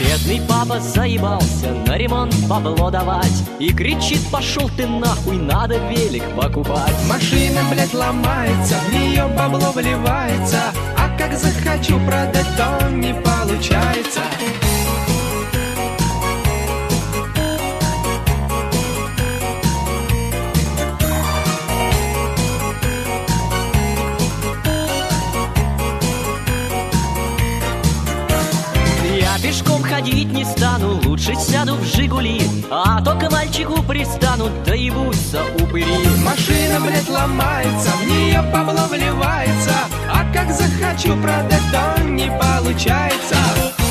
Бедный папа заебался на ремонт бабло давать и кричит: пошел ты нахуй, надо велик покупать. Машина, блядь, ломается, в нее бабло вливается, а как захочу продать, то не получается. Я пешком ходить не стану, лучше сяду в Жигули, а то к мальчику пристану, да ебутся упыри. Машина, блядь, ломается, в нее бабло вливается, а как захочу продать, то не получается.